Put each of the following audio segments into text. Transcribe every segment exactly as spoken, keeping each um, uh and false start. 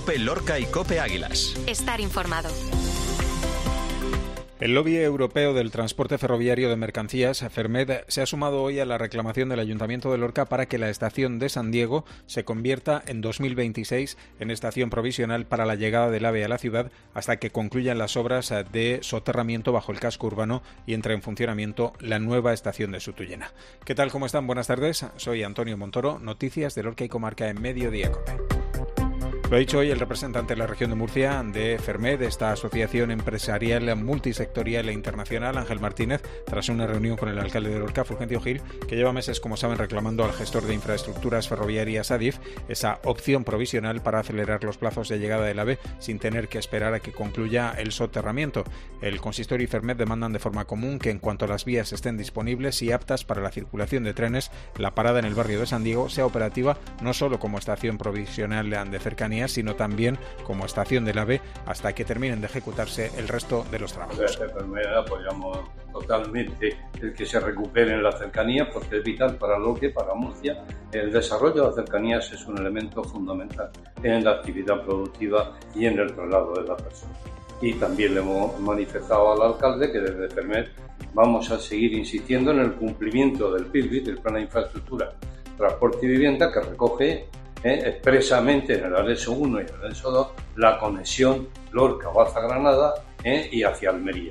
COPE Lorca y COPE Águilas. Estar informado. El lobby europeo del transporte ferroviario de mercancías, Fermed, se ha sumado hoy a la reclamación del Ayuntamiento de Lorca para que la estación de San Diego se convierta en dos mil veintiséis en estación provisional para la llegada del AVE a la ciudad hasta que concluyan las obras de soterramiento bajo el casco urbano y entre en funcionamiento la nueva estación de Sutuyena. ¿Qué tal? ¿Cómo están? Buenas tardes. Soy Antonio Montoro. Noticias de Lorca y Comarca en Mediodía COPE. Lo ha dicho hoy el representante de la región de Murcia de Fermed, esta asociación empresarial multisectorial e internacional, Ángel Martínez, tras una reunión con el alcalde de Lorca, Fulgencio Gil, que lleva meses, como saben, reclamando al gestor de infraestructuras ferroviarias Adif esa opción provisional para acelerar los plazos de llegada del AVE sin tener que esperar a que concluya el soterramiento. El consistorio y Fermed demandan de forma común que en cuanto las vías estén disponibles y aptas para la circulación de trenes, la parada en el barrio de San Diego sea operativa no solo como estación provisional de cercanía, sino también como estación del AVE hasta que terminen de ejecutarse el resto de los trabajos. Desde Fermed apoyamos totalmente el que se recuperen las cercanías porque es vital para Lorca, para Murcia. El desarrollo de las cercanías es un elemento fundamental en la actividad productiva y en el traslado de las personas. Y también le hemos manifestado al alcalde que desde Fermed vamos a seguir insistiendo en el cumplimiento del P I R B I, del Plan de Infraestructura, Transporte y Vivienda, que recoge Eh, expresamente en el anexo uno y en el anexo dos la conexión Lorca-Baza-Granada eh, y hacia Almería.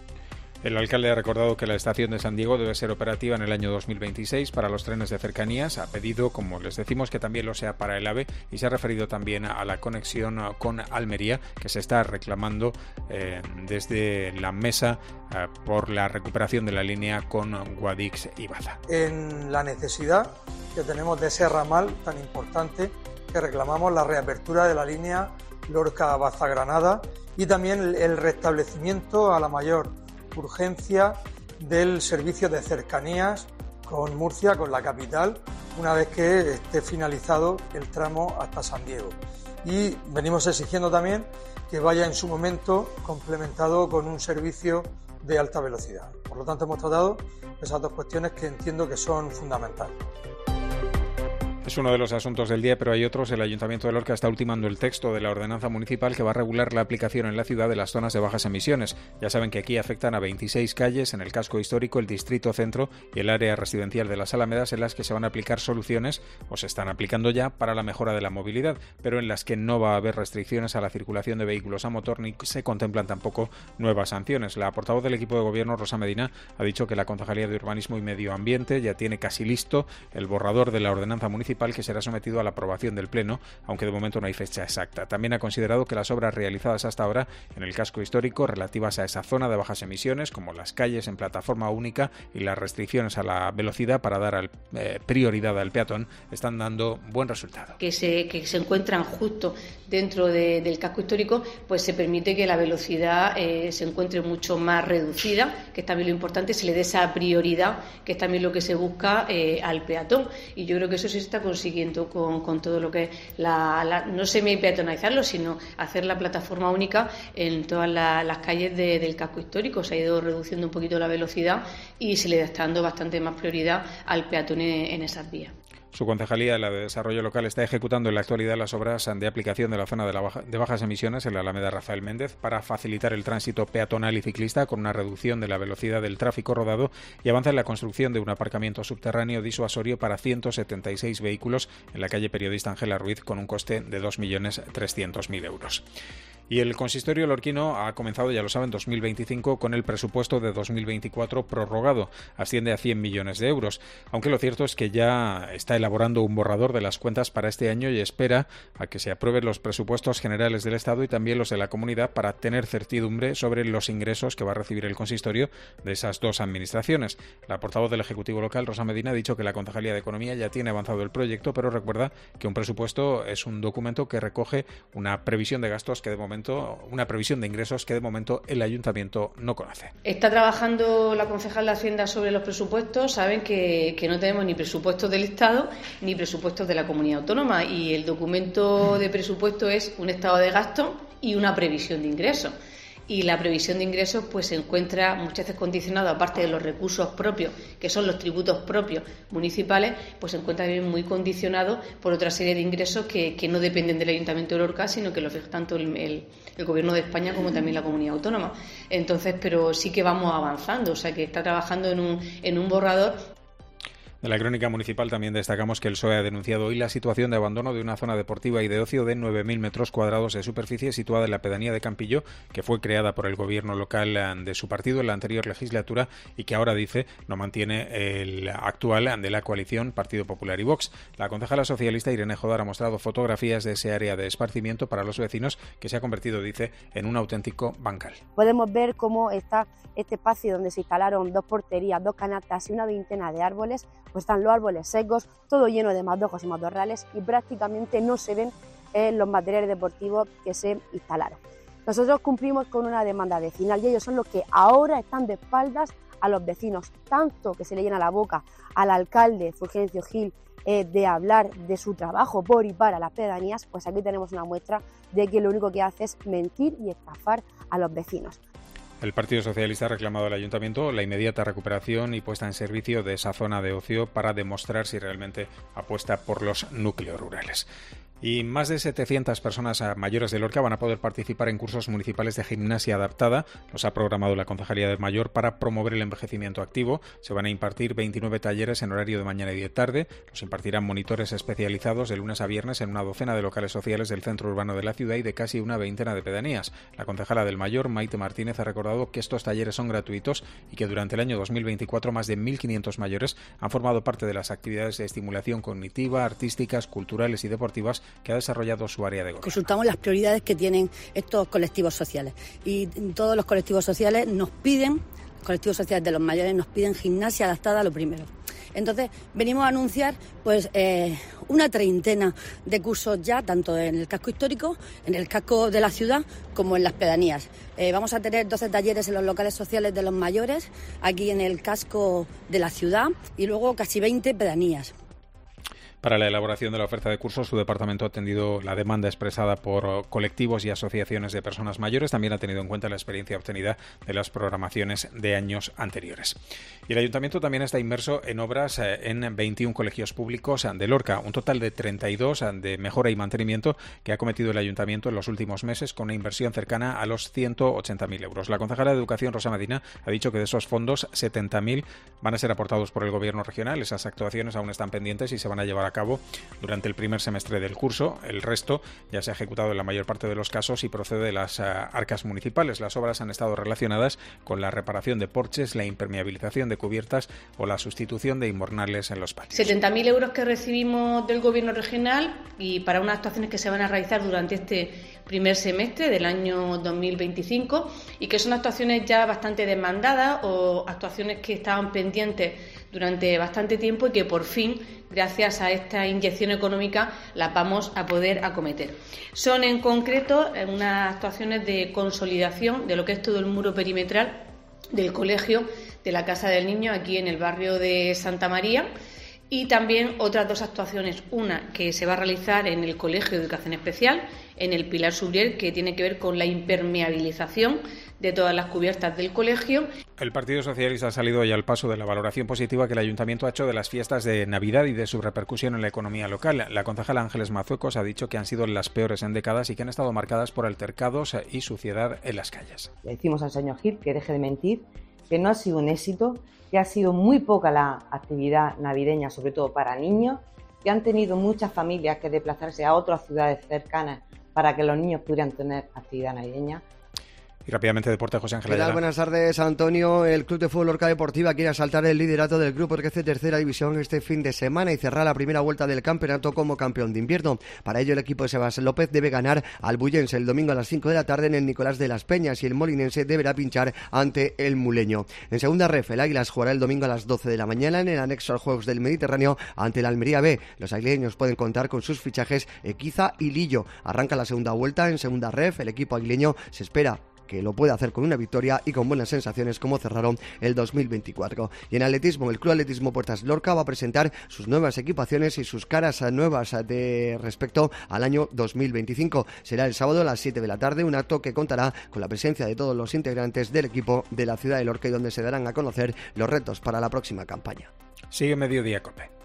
El alcalde ha recordado que la estación de San Diego debe ser operativa en el año dos mil veintiséis para los trenes de cercanías. Ha pedido, como les decimos, que también lo sea para el AVE y se ha referido también a la conexión con Almería, que se está reclamando eh, desde la mesa eh, por la recuperación de la línea con Guadix y Baza. En la necesidad que tenemos de ese ramal tan importante que reclamamos la reapertura de la línea Lorca-Baza-Granada y también el restablecimiento a la mayor urgencia del servicio de cercanías con Murcia, con la capital, una vez que esté finalizado el tramo hasta San Diego. Y venimos exigiendo también que vaya en su momento complementado con un servicio de alta velocidad. Por lo tanto, hemos tratado esas dos cuestiones que entiendo que son fundamentales. Es uno de los asuntos del día, pero hay otros. El Ayuntamiento de Lorca está ultimando el texto de la ordenanza municipal que va a regular la aplicación en la ciudad de las zonas de bajas emisiones. Ya saben que aquí afectan a veintiséis calles en el casco histórico, el distrito centro y el área residencial de las Alamedas, en las que se van a aplicar soluciones, o se están aplicando ya, para la mejora de la movilidad, pero en las que no va a haber restricciones a la circulación de vehículos a motor ni se contemplan tampoco nuevas sanciones. La portavoz del equipo de gobierno, Rosa Medina, ha dicho que la Concejalía de Urbanismo y Medio Ambiente ya tiene casi listo el borrador de la ordenanza municipal que será sometido a la aprobación del Pleno, aunque de momento no hay fecha exacta. También ha considerado que las obras realizadas hasta ahora en el casco histórico relativas a esa zona de bajas emisiones, como las calles en plataforma única y las restricciones a la velocidad para dar al, eh, prioridad al peatón, están dando buen resultado. Que se, que se encuentran justo dentro de, del casco histórico, pues se permite que la velocidad eh, se encuentre mucho más reducida, que es también lo importante, se le dé esa prioridad, que es también lo que se busca eh, al peatón. Y yo creo que eso se está consiguiendo con, con todo lo que es la, la, no semi-peatonalizarlo, sino hacer la plataforma única en todas la, las calles de, del casco histórico. Se ha ido reduciendo un poquito la velocidad y se le está dando bastante más prioridad al peatón en, en esas vías. Su concejalía, la de Desarrollo Local, está ejecutando en la actualidad las obras de aplicación de la zona de, la baja, de bajas emisiones en la Alameda Rafael Méndez para facilitar el tránsito peatonal y ciclista con una reducción de la velocidad del tráfico rodado, y avanza en la construcción de un aparcamiento subterráneo disuasorio para ciento setenta y seis vehículos en la calle Periodista Ángela Ruiz con un coste de dos millones trescientos mil euros. Y el consistorio lorquino ha comenzado, ya lo saben, dos mil veinticinco con el presupuesto de dos mil veinticuatro prorrogado. Asciende a cien millones de euros, aunque lo cierto es que ya está elaborando un borrador de las cuentas para este año y espera a que se aprueben los presupuestos generales del Estado y también los de la comunidad para tener certidumbre sobre los ingresos que va a recibir el consistorio de esas dos administraciones. La portavoz del Ejecutivo local, Rosa Medina, ha dicho que la Concejalía de Economía ya tiene avanzado el proyecto, pero recuerda que un presupuesto es un documento que recoge una previsión de gastos que de momento una previsión de ingresos que de momento el Ayuntamiento no conoce. Está trabajando la concejal de Hacienda sobre los presupuestos. Saben que, que no tenemos ni presupuestos del Estado ni presupuestos de la comunidad autónoma, y el documento de presupuesto es un estado de gasto y una previsión de ingresos. y la previsión de ingresos pues se encuentra muchas veces condicionado, aparte de los recursos propios, que son los tributos propios municipales, pues se encuentra también muy condicionado por otra serie de ingresos que, que no dependen del Ayuntamiento de Lorca, sino que lo fija tanto el, el, el Gobierno de España como también la Comunidad Autónoma. Entonces, pero sí que vamos avanzando, o sea que está trabajando en un, en un borrador. De la crónica municipal también destacamos que el P S O E ha denunciado hoy la situación de abandono de una zona deportiva y de ocio de nueve mil metros cuadrados de superficie situada en la pedanía de Campillo, que fue creada por el gobierno local de su partido en la anterior legislatura y que ahora, dice, no mantiene el actual de la coalición Partido Popular y Vox. La concejala socialista Irene Jodar ha mostrado fotografías de ese área de esparcimiento para los vecinos que se ha convertido, dice, en un auténtico bancal. Podemos ver cómo está este espacio donde se instalaron dos porterías, dos canastas y una veintena de árboles. Pues están los árboles secos, todo lleno de matojos y matorrales y prácticamente no se ven eh, los materiales deportivos que se instalaron. Nosotros cumplimos con una demanda vecinal y ellos son los que ahora están de espaldas a los vecinos, tanto que se le llena la boca al alcalde Fulgencio Gil eh, de hablar de su trabajo por y para las pedanías, pues aquí tenemos una muestra de que lo único que hace es mentir y estafar a los vecinos. El Partido Socialista ha reclamado al Ayuntamiento la inmediata recuperación y puesta en servicio de esa zona de ocio para demostrar si realmente apuesta por los núcleos rurales. Y más de setecientas personas mayores de Lorca van a poder participar en cursos municipales de gimnasia adaptada. Los ha programado la Concejalía del Mayor para promover el envejecimiento activo. Se van a impartir veintinueve talleres en horario de mañana y de tarde. Los impartirán monitores especializados de lunes a viernes en una docena de locales sociales del centro urbano de la ciudad y de casi una veintena de pedanías. La concejala del Mayor, Maite Martínez, ha recordado que estos talleres son gratuitos y que durante el año dos mil veinticuatro más de mil quinientos mayores han formado parte de las actividades de estimulación cognitiva, artísticas, culturales y deportivas que ha desarrollado su área de gobierno. Consultamos las prioridades que tienen estos colectivos sociales y todos los colectivos sociales nos piden, los colectivos sociales de los mayores nos piden gimnasia adaptada a lo primero. Entonces venimos a anunciar pues eh, una treintena de cursos ya, tanto en el casco histórico, en el casco de la ciudad, como en las pedanías. Eh, vamos a tener doce talleres en los locales sociales de los mayores, aquí en el casco de la ciudad, y luego casi veinte pedanías. Para la elaboración de la oferta de cursos, su departamento ha atendido la demanda expresada por colectivos y asociaciones de personas mayores. También ha tenido en cuenta la experiencia obtenida de las programaciones de años anteriores. Y el Ayuntamiento también está inmerso en obras en veintiún colegios públicos de Lorca, un total de treinta y dos de mejora y mantenimiento que ha cometido el Ayuntamiento en los últimos meses, con una inversión cercana a los ciento ochenta mil euros. La concejala de Educación, Rosa Medina, ha dicho que de esos fondos, setenta mil van a ser aportados por el Gobierno regional. Esas actuaciones aún están pendientes y se van a llevar a cabo durante el primer semestre del curso. El resto ya se ha ejecutado en la mayor parte de los casos y procede de las uh, arcas municipales. Las obras han estado relacionadas con la reparación de porches, la impermeabilización de cubiertas o la sustitución de invernales en los patios. setenta mil euros que recibimos del Gobierno regional y para unas actuaciones que se van a realizar durante este primer semestre del año dos mil veinticinco y que son actuaciones ya bastante demandadas o actuaciones que estaban pendientes durante bastante tiempo y que por fin, gracias a esta inyección económica, las vamos a poder acometer. Son en concreto unas actuaciones de consolidación de lo que es todo el muro perimetral del colegio de la Casa del Niño aquí en el barrio de Santa María. Y también otras dos actuaciones, una que se va a realizar en el Colegio de Educación Especial, en el Pilar Subriel, que tiene que ver con la impermeabilización de todas las cubiertas del colegio. El Partido Socialista ha salido ya al paso de la valoración positiva que el Ayuntamiento ha hecho de las fiestas de Navidad y de su repercusión en la economía local. La concejala Ángeles Mazuecos ha dicho que han sido las peores en décadas y que han estado marcadas por altercados y suciedad en las calles. Le decimos al señor Gil que deje de mentir, que no ha sido un éxito, que ha sido muy poca la actividad navideña, sobre todo para niños, que han tenido muchas familias que desplazarse a otras ciudades cercanas para que los niños pudieran tener actividad navideña. Y rápidamente deporte, José Ángel. ¿Qué tal? Buenas tardes, Antonio. El Club de Fútbol Lorca Deportiva quiere asaltar el liderato del grupo trece tercera división este fin de semana y cerrar la primera vuelta del campeonato como campeón de invierno. Para ello, el equipo de Sebastián López debe ganar al Bullense el domingo a las cinco de la tarde en el Nicolás de las Peñas y el molinense deberá pinchar ante el Muleño. En segunda ref, el Águilas jugará el domingo a las doce de la mañana en el anexo a los Juegos del Mediterráneo ante el Almería B. Los aguileños pueden contar con sus fichajes Equiza y Lillo. Arranca la segunda vuelta en segunda ref. El equipo aguileño se espera que lo puede hacer con una victoria y con buenas sensaciones como cerraron el dos mil veinticuatro. Y en atletismo, el Club Atletismo Puertas Lorca va a presentar sus nuevas equipaciones y sus caras nuevas de respecto al año dos mil veinticinco. Será el sábado a las siete de la tarde, un acto que contará con la presencia de todos los integrantes del equipo de la ciudad de Lorca y donde se darán a conocer los retos para la próxima campaña. Sigue Mediodía Cope.